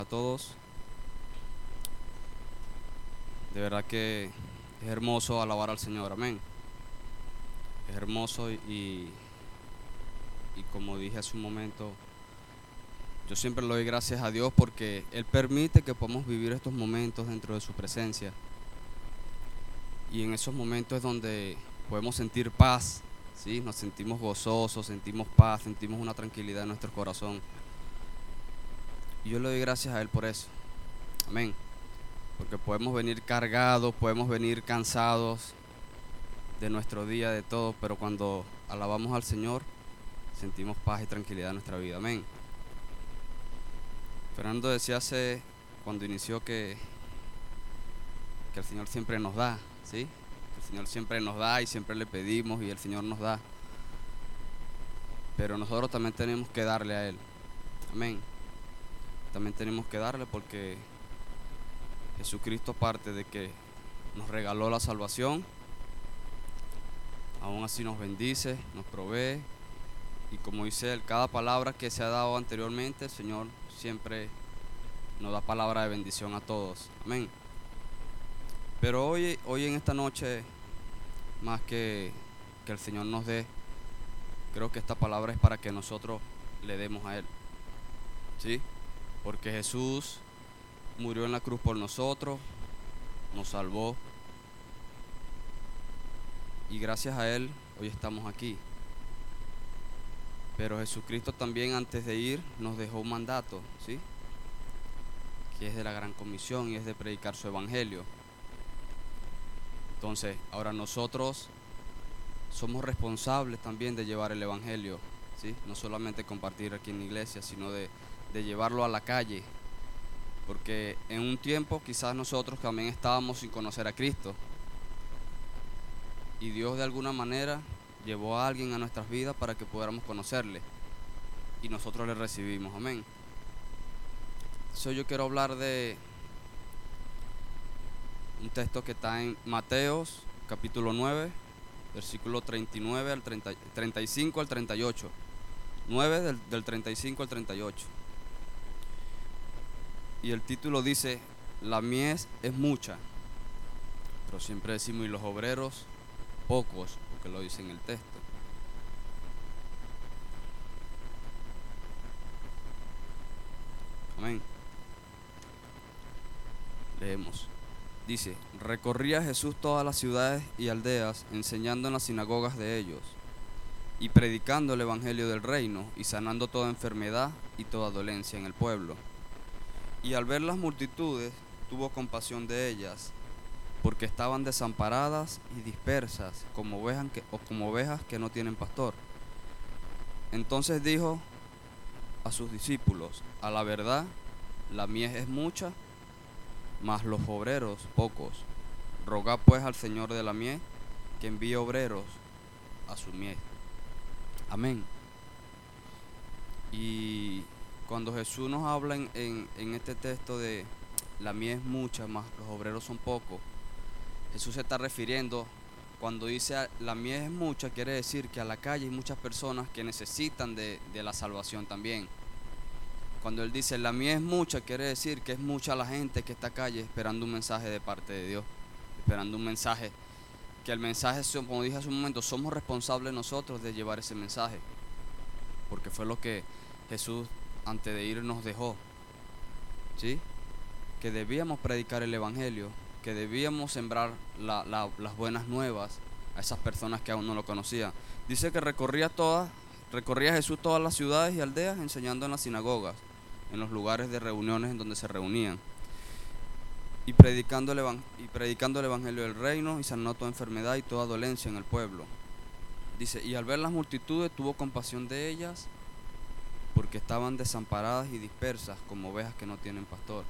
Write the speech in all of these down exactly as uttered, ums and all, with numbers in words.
A todos, de verdad que es hermoso alabar al Señor, amén. Es hermoso y, y como dije hace un momento, yo siempre le doy gracias a Dios porque Él permite que podamos vivir estos momentos dentro de su presencia. Y en esos momentos es donde podemos sentir paz, ¿sí? Nos sentimos gozosos, sentimos paz, sentimos una tranquilidad en nuestro corazón. Y yo le doy gracias a Él por eso, amén. Porque podemos venir cargados, podemos venir cansados de nuestro día, de todo, pero cuando alabamos al Señor, sentimos paz y tranquilidad en nuestra vida, amén. Fernando decía hace, cuando inició, que, que el Señor siempre nos da, ¿sí? El Señor siempre nos da y siempre le pedimos y el Señor nos da. Pero nosotros también tenemos que darle a Él, amén. También tenemos que darle porque Jesucristo, aparte de que nos regaló la salvación, aún así nos bendice, nos provee. Y como dice él, cada palabra que se ha dado anteriormente, el Señor siempre nos da palabra de bendición a todos. Amén. Pero hoy, hoy en esta noche, más que que el Señor nos dé, creo que esta palabra es para que nosotros le demos a Él. ¿Sí? Porque Jesús murió en la cruz por nosotros, nos salvó. Y gracias a Él, hoy estamos aquí. Pero Jesucristo también, antes de ir, nos dejó un mandato, ¿sí? Que es de la gran comisión y es de predicar su evangelio. Entonces, ahora nosotros somos responsables también de llevar el evangelio, ¿sí? No solamente compartir aquí en la iglesia, sino de, de llevarlo a la calle. Porque en un tiempo quizás nosotros también estábamos sin conocer a Cristo. Y Dios de alguna manera llevó a alguien a nuestras vidas para que pudiéramos conocerle. Y nosotros le recibimos, amén. Entonces yo quiero hablar de un texto que está en Mateos, capítulo nueve, versículo treinta y nueve al treinta, treinta y cinco al treinta y ocho. nueve del, del treinta y cinco al treinta y ocho. Y el título dice: la mies es mucha, pero siempre decimos, y los obreros pocos, porque lo dice en el texto. Amén. Leemos. Dice: recorría Jesús todas las ciudades y aldeas, enseñando en las sinagogas de ellos, y predicando el evangelio del reino, y sanando toda enfermedad y toda dolencia en el pueblo. Y al ver las multitudes, tuvo compasión de ellas, porque estaban desamparadas y dispersas, como ovejas que, o como ovejas que no tienen pastor. Entonces dijo a sus discípulos: a la verdad, la mies es mucha, mas los obreros pocos. Rogad pues al Señor de la mies que envíe obreros a su mies. Amén. Y cuando Jesús nos habla en, en, en este texto de la mies es mucha, más los obreros son pocos, Jesús se está refiriendo, cuando dice la mies es mucha, quiere decir que a la calle hay muchas personas que necesitan de, de la salvación también. Cuando Él dice la mies es mucha, quiere decir que es mucha la gente que está a calle esperando un mensaje de parte de Dios, esperando un mensaje, que el mensaje, como dije hace un momento, somos responsables nosotros de llevar ese mensaje, porque fue lo que Jesús antes de ir nos dejó, ¿sí? Que debíamos predicar el evangelio, que debíamos sembrar la, la, las buenas nuevas a esas personas que aún no lo conocían. Dice que recorría todas, recorría Jesús todas las ciudades y aldeas, enseñando en las sinagogas, en los lugares de reuniones en donde se reunían, y predicando el, evan- y predicando el evangelio del reino, y sanando toda enfermedad y toda dolencia en el pueblo. Dice: y al ver las multitudes tuvo compasión de ellas, porque estaban desamparadas y dispersas, como ovejas que no tienen pastor.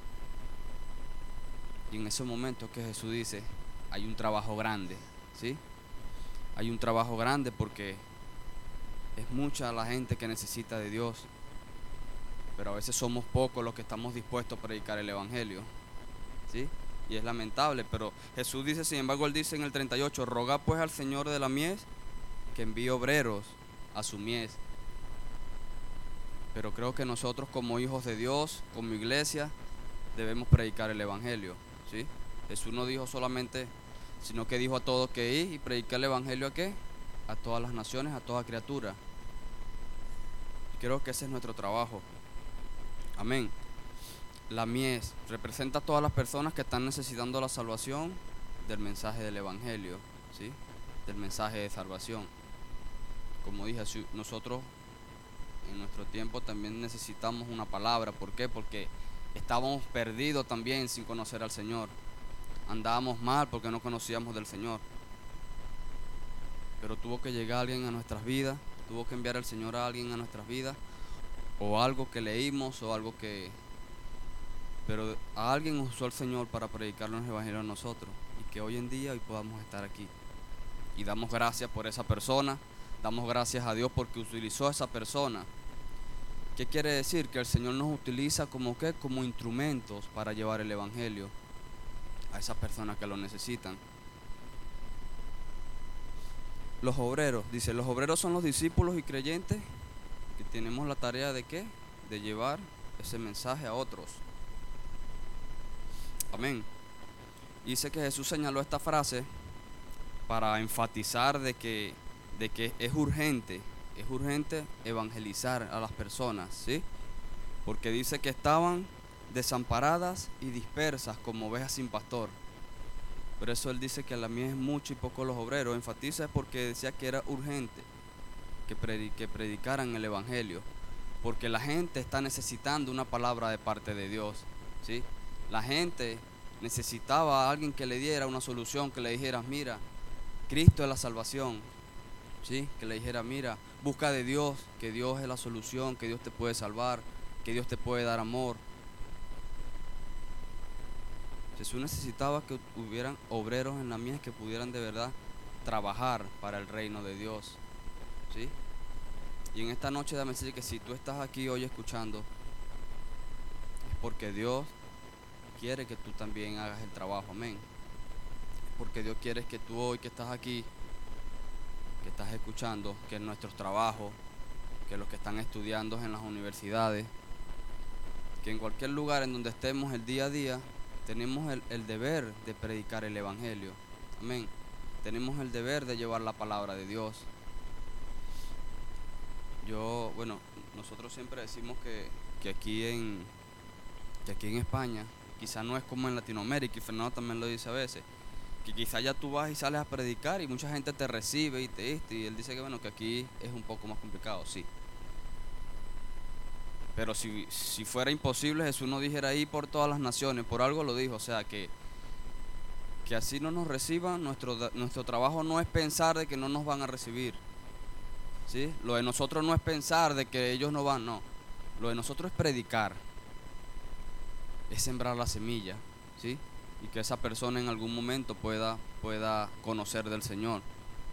Y en ese momento que Jesús dice, hay un trabajo grande, ¿sí? Hay un trabajo grande porque es mucha la gente que necesita de Dios, pero a veces somos pocos los que estamos dispuestos a predicar el evangelio, ¿sí? Y es lamentable, pero Jesús dice, sin embargo, Él dice en el treinta y ocho: rogad pues al Señor de la mies que envíe obreros a su mies. Pero creo que nosotros, como hijos de Dios, como iglesia, debemos predicar el evangelio, ¿sí? Jesús no dijo solamente, sino que dijo a todos que ir y predicar el evangelio a qué, a todas las naciones, a toda criatura. Creo que ese es nuestro trabajo. Amén. La mies representa a todas las personas que están necesitando la salvación del mensaje del evangelio, ¿sí? Del mensaje de salvación. Como dije, nosotros en nuestro tiempo también necesitamos una palabra. ¿Por qué? Porque estábamos perdidos también sin conocer al Señor. Andábamos mal porque no conocíamos del Señor. Pero tuvo que llegar alguien a nuestras vidas, tuvo que enviar el Señor a alguien a nuestras vidas, o algo que leímos, o algo que... Pero a alguien usó el Señor para predicarnos el evangelio a nosotros, y que hoy en día hoy podamos estar aquí. Y damos gracias por esa persona, damos gracias a Dios porque utilizó a esa persona. ¿Qué quiere decir? Que el Señor nos utiliza como ¿qué? Como instrumentos para llevar el evangelio a esas personas que lo necesitan. Los obreros, dice, los obreros son los discípulos y creyentes que tenemos la tarea de ¿qué? De llevar ese mensaje a otros. Amén. Dice que Jesús señaló esta frase para enfatizar de que, de que es urgente, es urgente evangelizar a las personas, ¿sí? Porque dice que estaban desamparadas y dispersas como ovejas sin pastor. Por eso él dice que la mies es mucho y poco los obreros. Enfatiza porque decía que era urgente que, predic que predicaran el evangelio, porque la gente está necesitando una palabra de parte de Dios, ¿sí? La gente necesitaba a alguien que le diera una solución, que le dijera, mira, Cristo es la salvación, ¿sí? Que le dijera, mira, busca de Dios, que Dios es la solución, que Dios te puede salvar, que Dios te puede dar amor. Jesús necesitaba que hubieran obreros en la mies que pudieran de verdad trabajar para el reino de Dios, ¿sí? Y en esta noche dame decir que si tú estás aquí hoy escuchando, es porque Dios quiere que tú también hagas el trabajo, amén. Es porque Dios quiere que tú hoy que estás aquí, que estás escuchando, que en nuestros trabajos, que los que están estudiando en las universidades, que en cualquier lugar en donde estemos el día a día, tenemos el, el deber de predicar el evangelio, amén. Tenemos el deber de llevar la palabra de Dios. Yo, bueno, nosotros siempre decimos que, que aquí en que aquí en España, quizás no es como en Latinoamérica, y Fernando también lo dice a veces, que quizás ya tú vas y sales a predicar y mucha gente te recibe y te diste, y él dice que bueno, que aquí es un poco más complicado, sí. Pero si, si fuera imposible, Jesús no dijera ahí por todas las naciones, por algo lo dijo, o sea que que así no nos reciban, nuestro, nuestro trabajo no es pensar de que no nos van a recibir, ¿sí? Lo de nosotros no es pensar de que ellos no van, no. Lo de nosotros es predicar, es sembrar la semilla, ¿sí? Y que esa persona en algún momento pueda, pueda conocer del Señor.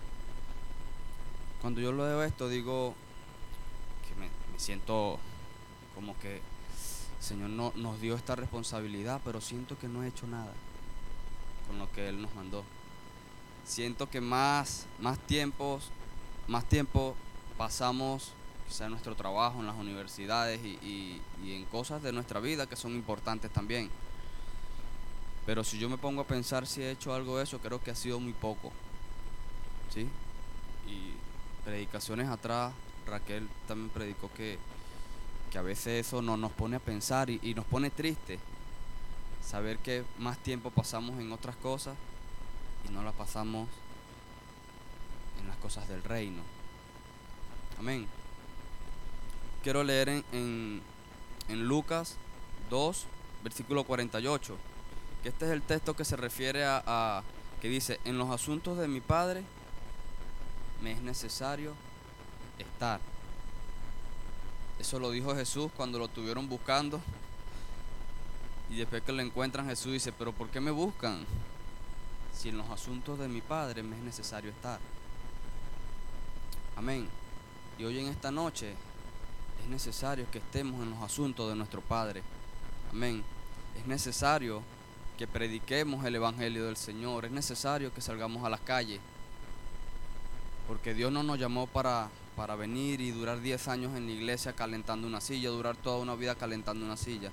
Cuando yo leo esto digo que me, me siento como que el Señor no, nos dio esta responsabilidad, pero siento que no he hecho nada con lo que Él nos mandó. Siento que más, más tiempos, más tiempo pasamos quizá en nuestro trabajo, en las universidades y, y, y en cosas de nuestra vida que son importantes también. Pero si yo me pongo a pensar si he hecho algo de eso, creo que ha sido muy poco, ¿sí? Y predicaciones atrás, Raquel también predicó que, que a veces eso no, nos pone a pensar y, y nos pone triste. Saber que más tiempo pasamos en otras cosas y no las pasamos en las cosas del reino. Amén. Quiero leer en, en, en Lucas dos, versículo cuarenta y ocho, que este es el texto que se refiere a, a, que dice, en los asuntos de mi Padre me es necesario estar. Eso lo dijo Jesús cuando lo estuvieron buscando. Y después que lo encuentran, Jesús dice, pero ¿por qué me buscan? Si en los asuntos de mi Padre me es necesario estar. Amén. Y hoy en esta noche es necesario que estemos en los asuntos de nuestro Padre. Amén. Es necesario que prediquemos el Evangelio del Señor. Es necesario que salgamos a las calles. Porque Dios no nos llamó para, para venir y durar diez años en la iglesia calentando una silla, durar toda una vida calentando una silla.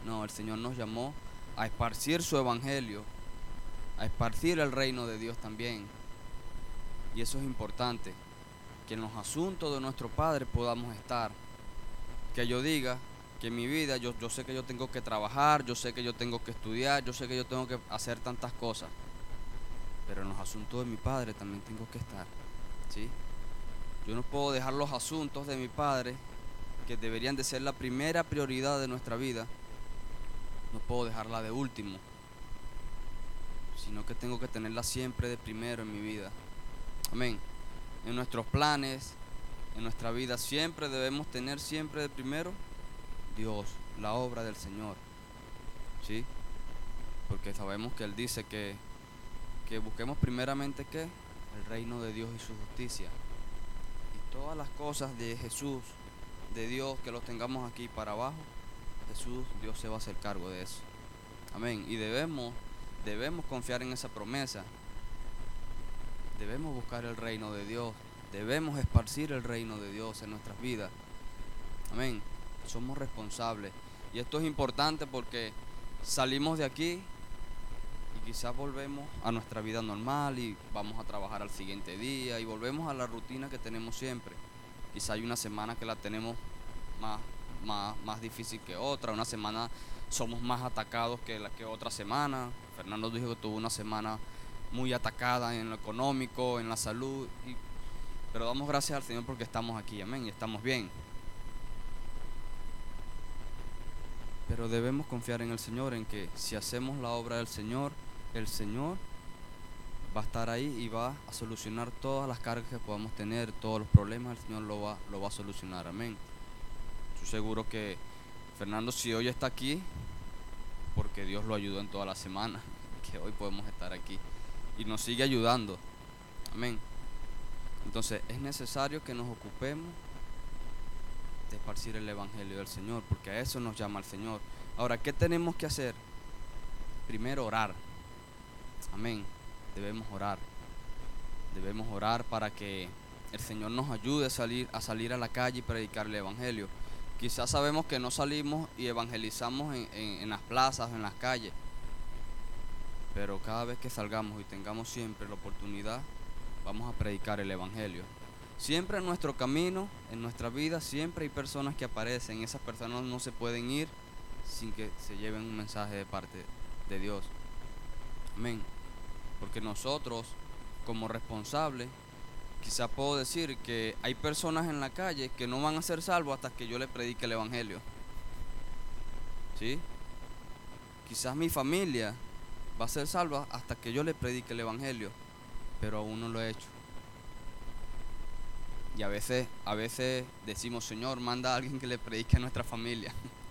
No, el Señor nos llamó a esparcir su evangelio, a esparcir el reino de Dios también. Y eso es importante, que en los asuntos de nuestro Padre podamos estar. Que yo diga que en mi vida, yo, yo sé que yo tengo que trabajar, yo sé que yo tengo que estudiar, yo sé que yo tengo que hacer tantas cosas, pero en los asuntos de mi Padre también tengo que estar, ¿sí? Yo no puedo dejar los asuntos de mi Padre, que deberían de ser la primera prioridad de nuestra vida, no puedo dejarla de último, sino que tengo que tenerla siempre de primero en mi vida. Amén. En nuestros planes, en nuestra vida, siempre debemos tener siempre de primero Dios, la obra del Señor, ¿sí? Porque sabemos que Él dice que, que busquemos primeramente ¿qué? El reino de Dios y su justicia. Y todas las cosas de Jesús, de Dios, que los tengamos aquí para abajo, Jesús, Dios se va a hacer cargo de eso. Amén. Y debemos, debemos confiar en esa promesa. Debemos buscar el reino de Dios. Debemos esparcir el reino de Dios en nuestras vidas. Amén. Somos responsables. Y esto es importante porque salimos de aquí y quizás volvemos a nuestra vida normal y vamos a trabajar al siguiente día y volvemos a la rutina que tenemos siempre. Quizá hay una semana que la tenemos más, más, más difícil que otra, una semana somos más atacados que la que otra semana. Fernando dijo que tuvo una semana muy atacada en lo económico, en la salud, y, pero damos gracias al Señor porque estamos aquí, amén, y estamos bien. Pero debemos confiar en el Señor, en que si hacemos la obra del Señor, el Señor va a estar ahí y va a solucionar todas las cargas que podamos tener, todos los problemas, el Señor lo va, lo va a solucionar, amén. Estoy seguro que Fernando, si hoy está aquí, porque Dios lo ayudó en toda la semana, que hoy podemos estar aquí y nos sigue ayudando, amén. Entonces es necesario que nos ocupemos de esparcir el evangelio del Señor, porque a eso nos llama el Señor. Ahora, ¿qué tenemos que hacer? Primero, orar, amén. Debemos orar, debemos orar para que el Señor nos ayude a salir, a salir a la calle y predicar el evangelio. Quizás sabemos que no salimos y evangelizamos en, en, en las plazas, en las calles, pero cada vez que salgamos y tengamos siempre la oportunidad, vamos a predicar el evangelio. Siempre en nuestro camino, en nuestra vida, siempre hay personas que aparecen. Esas personas no se pueden ir sin que se lleven un mensaje de parte de Dios. Amén. Porque nosotros, como responsables, quizá puedo decir que hay personas en la calle que no van a ser salvos hasta que yo les predique el evangelio, ¿sí? Quizás mi familia va a ser salva hasta que yo les predique el evangelio, pero aún no lo he hecho. Y a veces, a veces decimos, Señor, manda a alguien que le predique a nuestra familia.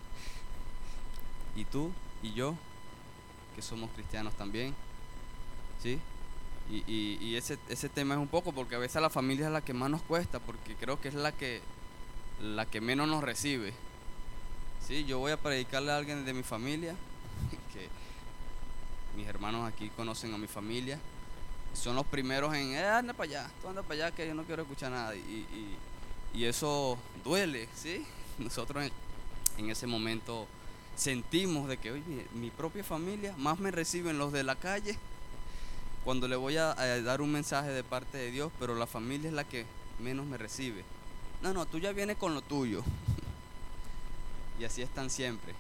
Y tú y yo, que somos cristianos también, ¿sí? Y, y, y ese, ese tema es un poco, porque a veces la familia es la que más nos cuesta, porque creo que es la que, la que menos nos recibe. ¿Sí? Yo voy a predicarle a alguien de mi familia, que mis hermanos aquí conocen a mi familia, son los primeros en, eh, anda para allá, tú anda para allá que yo no quiero escuchar nada. Y, y, y eso duele, ¿sí? Nosotros en, en ese momento sentimos de que, oye, mi, mi propia familia, más me reciben los de la calle cuando le voy a, a dar un mensaje de parte de Dios, pero la familia es la que menos me recibe. No, no, tú ya vienes con lo tuyo. Y así están siempre.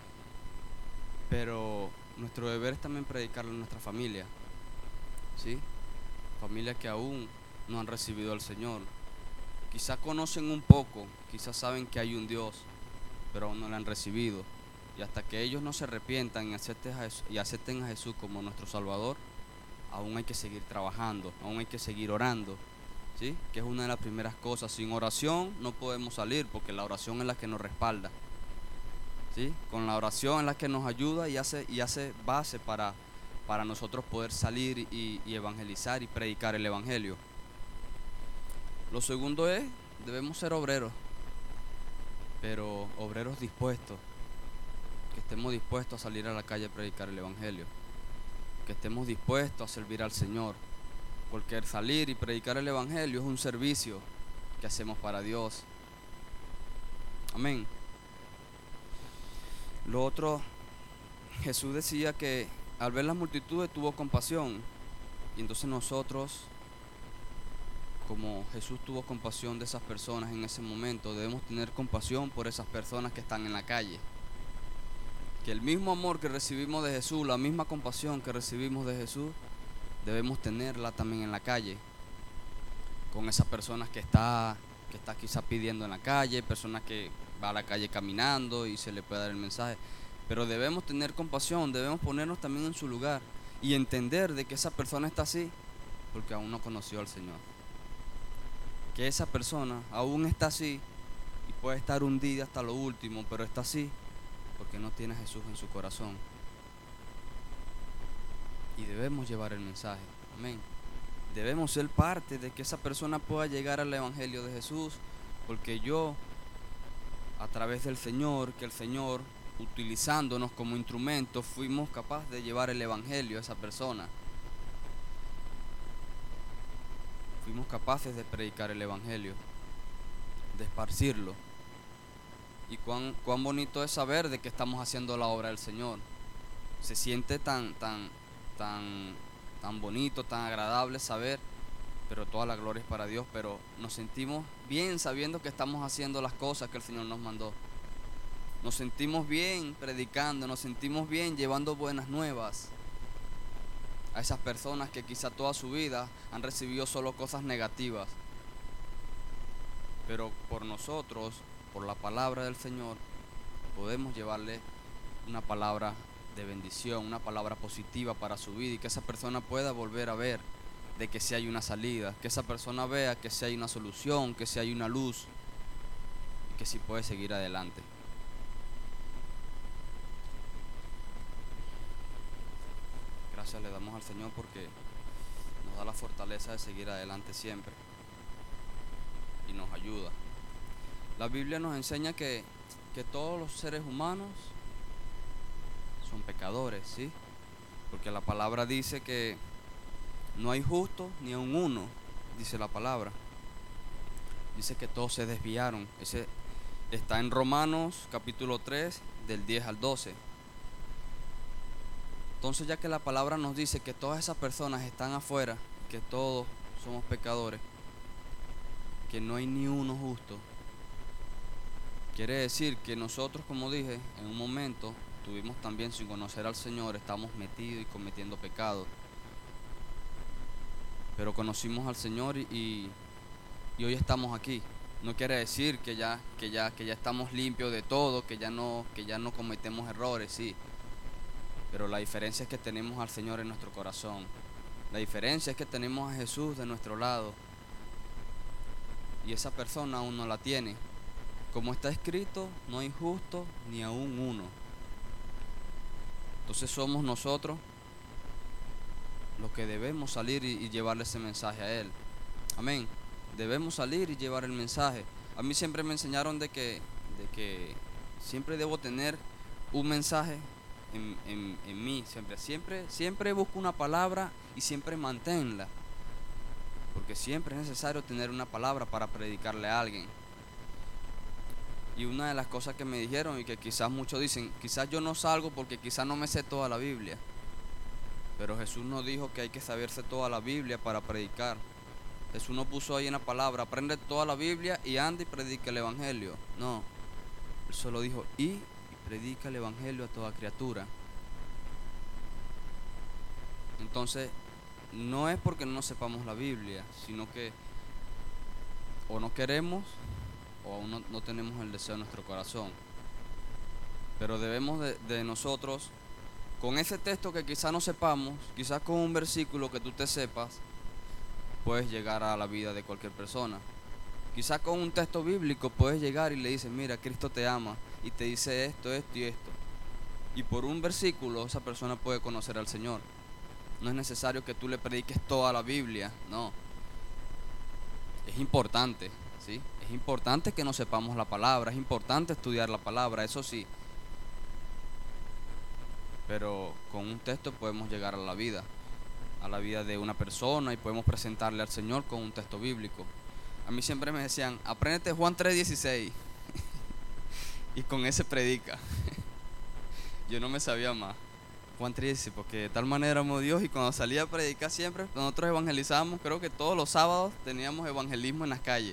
Pero nuestro deber es también predicarle a nuestra familia, ¿sí? Familias que aún no han recibido al Señor. Quizás conocen un poco, quizás saben que hay un Dios, pero aún no lo han recibido. Y hasta que ellos no se arrepientan y acepten a Jesús, y acepten a Jesús como nuestro Salvador, aún hay que seguir trabajando, aún hay que seguir orando, ¿sí? Que es una de las primeras cosas. Sin oración no podemos salir, porque la oración es la que nos respalda, ¿sí? Con la oración es la que nos ayuda y hace, y hace base para, para nosotros poder salir y, y evangelizar y predicar el evangelio. Lo segundo es, debemos ser obreros, pero obreros dispuestos, que estemos dispuestos a salir a la calle a predicar el evangelio, que estemos dispuestos a servir al Señor, porque el salir y predicar el evangelio es un servicio que hacemos para Dios. Amén. Lo otro, Jesús decía que al ver las multitudes tuvo compasión. Y entonces nosotros, como Jesús tuvo compasión de esas personas en ese momento, debemos tener compasión por esas personas que están en la calle. Que el mismo amor que recibimos de Jesús, la misma compasión que recibimos de Jesús, debemos tenerla también en la calle. Con esas personas que está, que está quizá pidiendo en la calle, personas que va a la calle caminando y se le puede dar el mensaje. Pero debemos tener compasión, debemos ponernos también en su lugar y entender de que esa persona está así porque aún no conoció al Señor. Que esa persona aún está así y puede estar hundida hasta lo último, pero está así porque no tiene a Jesús en su corazón. Y debemos llevar el mensaje. Amén. Debemos ser parte de que esa persona pueda llegar al Evangelio de Jesús, porque yo, a través del Señor, que el Señor, utilizándonos como instrumentos, fuimos capaces de llevar el Evangelio a esa persona. Fuimos capaces de predicar el Evangelio, de esparcirlo. Y cuán, cuán bonito es saber de que estamos haciendo la obra del Señor. Se siente tan, tan, tan, tan bonito, tan agradable saber, pero toda la gloria es para Dios, pero nos sentimos bien sabiendo que estamos haciendo las cosas que el Señor nos mandó. Nos sentimos bien predicando, nos sentimos bien llevando buenas nuevas a esas personas que quizá toda su vida han recibido solo cosas negativas. Pero por nosotros, por la palabra del Señor, podemos llevarle una palabra de bendición, una palabra positiva para su vida y que esa persona pueda volver a ver de que sí hay una salida, que esa persona vea que sí hay una solución, que sí hay una luz y que sí puede seguir adelante. Gracias le damos al Señor porque nos da la fortaleza de seguir adelante siempre y nos ayuda. La Biblia nos enseña que, que todos los seres humanos son pecadores, ¿sí? Porque la palabra dice que no hay justo ni aun uno, dice la palabra. Dice que todos se desviaron. Ese está en Romanos capítulo tres, del diez al doce. Entonces, ya que la palabra nos dice que todas esas personas están afuera, que todos somos pecadores, que no hay ni uno justo, quiere decir que nosotros, como dije, en un momento tuvimos también, sin conocer al Señor, estamos metidos y cometiendo pecados. Pero conocimos al Señor y, y, y hoy estamos aquí. No quiere decir que ya, que ya, que ya estamos limpios de todo, que ya no, que ya no cometemos errores, sí. Pero la diferencia es que tenemos al Señor en nuestro corazón. La diferencia es que tenemos a Jesús de nuestro lado. Y esa persona aún no la tiene. Como está escrito, no hay justo ni aún uno. Entonces somos nosotros los que debemos salir y, y llevarle ese mensaje a Él. Amén. Debemos salir y llevar el mensaje. A mí siempre me enseñaron de que, de que siempre debo tener un mensaje en, en, en mí. Siempre, siempre, siempre busco una palabra y siempre manténla. Porque siempre es necesario tener una palabra para predicarle a alguien. Y una de las cosas que me dijeron y que quizás muchos dicen, quizás yo no salgo porque quizás no me sé toda la Biblia. Pero Jesús nos dijo que hay que saberse toda la Biblia para predicar. Jesús nos puso ahí en la palabra, aprende toda la Biblia y anda y predica el Evangelio. No, Él solo dijo, y, y predica el Evangelio a toda criatura. Entonces, no es porque no sepamos la Biblia, sino que o no queremos o aún no, no tenemos el deseo en nuestro corazón. Pero debemos de, de nosotros, con ese texto que quizás no sepamos, quizás con un versículo que tú te sepas, puedes llegar a la vida de cualquier persona. Quizás con un texto bíblico puedes llegar y le dices, mira, Cristo te ama y te dice esto, esto y esto. Y por un versículo esa persona puede conocer al Señor. No es necesario que tú le prediques toda la Biblia, no. Es importante, ¿sí? Es importante que nos sepamos la palabra, es importante estudiar la palabra, eso sí. Pero con un texto podemos llegar a la vida, a la vida de una persona y podemos presentarle al Señor con un texto bíblico. A mí siempre me decían, apréndete Juan tres dieciséis y con ese predica. yo no me sabía más. Juan tres dice, porque de tal manera amó Dios, y cuando salía a predicar siempre, nosotros evangelizábamos, creo que todos los sábados teníamos evangelismo en las calles.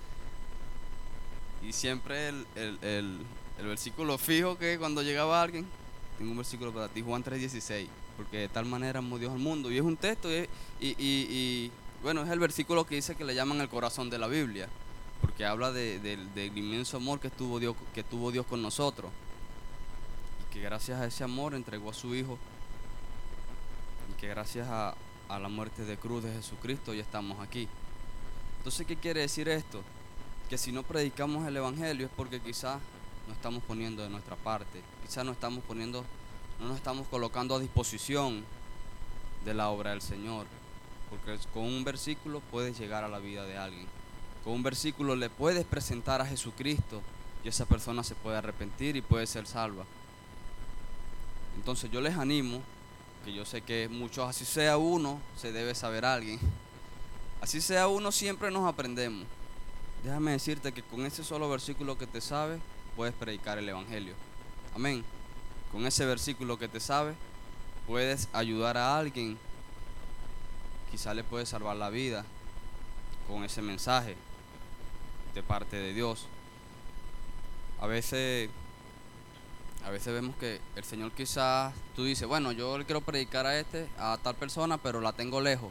Y siempre el, el, el, el versículo fijo que cuando llegaba alguien, tengo un versículo para ti, Juan tres dieciséis, porque de tal manera amó Dios al mundo. Y es un texto, y, y, y, y bueno, es el versículo que dice que le llaman el corazón de la Biblia, porque habla de, de, del inmenso amor que tuvo Dios, que tuvo Dios con nosotros, y que gracias a ese amor entregó a su Hijo, y que gracias a, a la muerte de cruz de Jesucristo ya estamos aquí. Entonces, ¿qué quiere decir esto? Que si no predicamos el Evangelio es porque quizás no estamos poniendo de nuestra parte, quizás no estamos poniendo, no nos estamos colocando a disposición de la obra del Señor, porque con un versículo puedes llegar a la vida de alguien, con un versículo le puedes presentar a Jesucristo y esa persona se puede arrepentir y puede ser salva. Entonces yo les animo, que yo sé que muchos, así sea uno, se debe saber a alguien, así sea uno, siempre nos aprendemos. Déjame decirte que con ese solo versículo que te sabes, puedes predicar el Evangelio. Amén. Con ese versículo que te sabes, puedes ayudar a alguien. Quizá le puedes salvar la vida con ese mensaje de parte de Dios. A veces, a veces vemos que el Señor quizás, tú dices, bueno, yo le quiero predicar a este, a tal persona, pero la tengo lejos.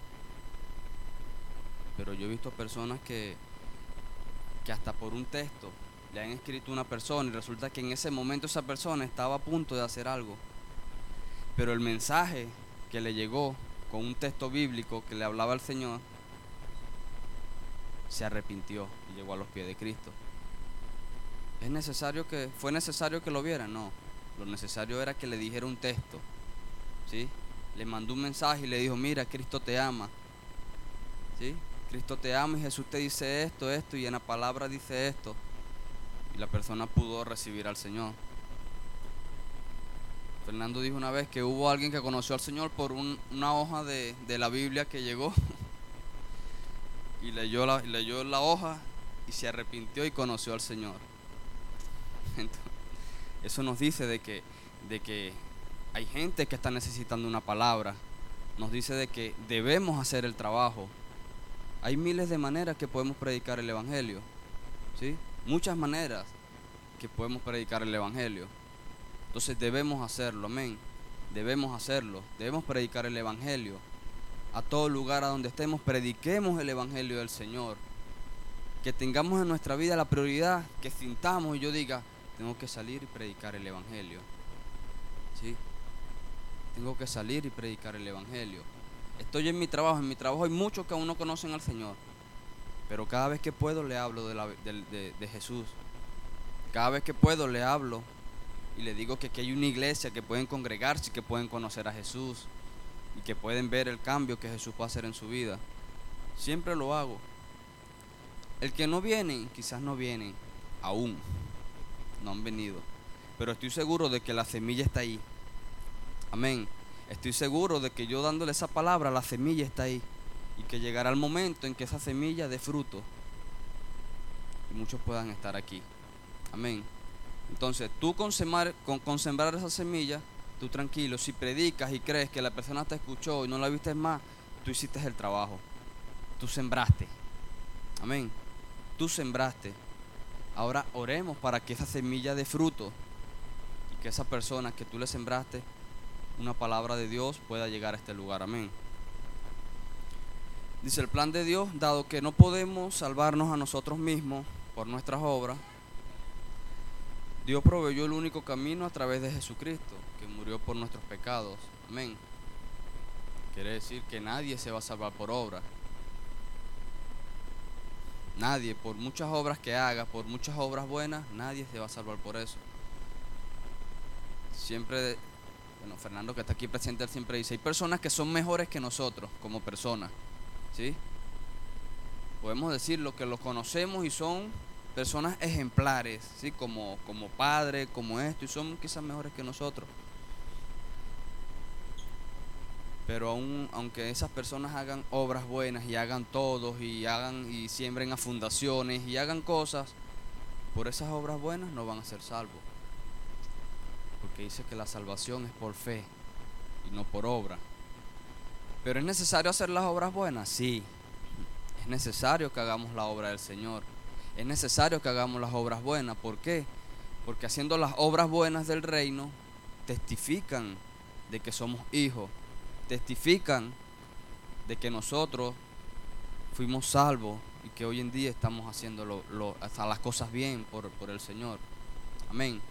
Pero yo he visto personas que que hasta por un texto le han escrito a una persona y resulta que en ese momento esa persona estaba a punto de hacer algo, pero el mensaje que le llegó con un texto bíblico que le hablaba al Señor, se arrepintió y llegó a los pies de Cristo. ¿Es necesario que, fue necesario que lo viera? No, lo necesario era que le dijera un texto, ¿sí? Le mandó un mensaje y le dijo, mira, Cristo te ama, ¿sí? Cristo te ama y Jesús te dice esto, esto, y en la palabra dice esto. Y la persona pudo recibir al Señor. Fernando dijo una vez que hubo alguien que conoció al Señor por un, una hoja de, de la Biblia que llegó y leyó la, leyó la hoja y se arrepintió y conoció al Señor. Entonces, eso nos dice de que, de que hay gente que está necesitando una palabra. Nos dice de que debemos hacer el trabajo. Hay miles de maneras que podemos predicar el Evangelio, ¿sí? Muchas maneras que podemos predicar el Evangelio. Entonces debemos hacerlo, amén. Debemos hacerlo, debemos predicar el Evangelio. A todo lugar a donde estemos, prediquemos el Evangelio del Señor. Que tengamos en nuestra vida la prioridad, que sintamos y yo diga, tengo que salir y predicar el Evangelio, ¿sí? Tengo que salir y predicar el Evangelio. Estoy en mi trabajo, en mi trabajo hay muchos que aún no conocen al Señor, pero cada vez que puedo le hablo de, la, de, de, de Jesús. Cada vez que puedo le hablo y le digo que aquí hay una iglesia, que pueden congregarse y que pueden conocer a Jesús y que pueden ver el cambio que Jesús va a hacer en su vida. Siempre lo hago. El que no viene, quizás no viene aún, no han venido, pero estoy seguro de que la semilla está ahí. Amén. Estoy seguro de que yo dándole esa palabra, la semilla está ahí. Y que llegará el momento en que esa semilla dé fruto. Y muchos puedan estar aquí. Amén. Entonces, tú con sembrar, con, con sembrar esa semilla, tú tranquilo. Si predicas y crees que la persona te escuchó y no la viste más, tú hiciste el trabajo. Tú sembraste. Amén. Tú sembraste. Ahora oremos para que esa semilla dé fruto. Y que esa persona que tú le sembraste una palabra de Dios pueda llegar a este lugar. Amén. Dice el plan de Dios, dado que no podemos salvarnos a nosotros mismos por nuestras obras, Dios proveyó el único camino a través de Jesucristo, que murió por nuestros pecados. Amén. Quiere decir que nadie se va a salvar por obra. Nadie, por muchas obras que haga, por muchas obras buenas, nadie se va a salvar por eso. Siempre, bueno, Fernando que está aquí presente, él siempre dice, hay personas que son mejores que nosotros como personas, ¿sí? Podemos decirlo, que los conocemos y son personas ejemplares, ¿sí? Como, como padres, como esto, y son quizás mejores que nosotros. Pero aún, aunque esas personas hagan obras buenas y hagan todos y hagan y siembren a fundaciones y hagan cosas, por esas obras buenas no van a ser salvos. porque dice que la salvación es por fe y no por obra. Pero ¿es necesario hacer las obras buenas? Sí, es necesario que hagamos la obra del Señor. Es necesario que hagamos las obras buenas. ¿Por qué? Porque haciendo las obras buenas del reino, testifican de que somos hijos, testifican de que nosotros fuimos salvos y que hoy en día estamos haciendo lo, lo, hasta las cosas bien por, por el Señor. Amén.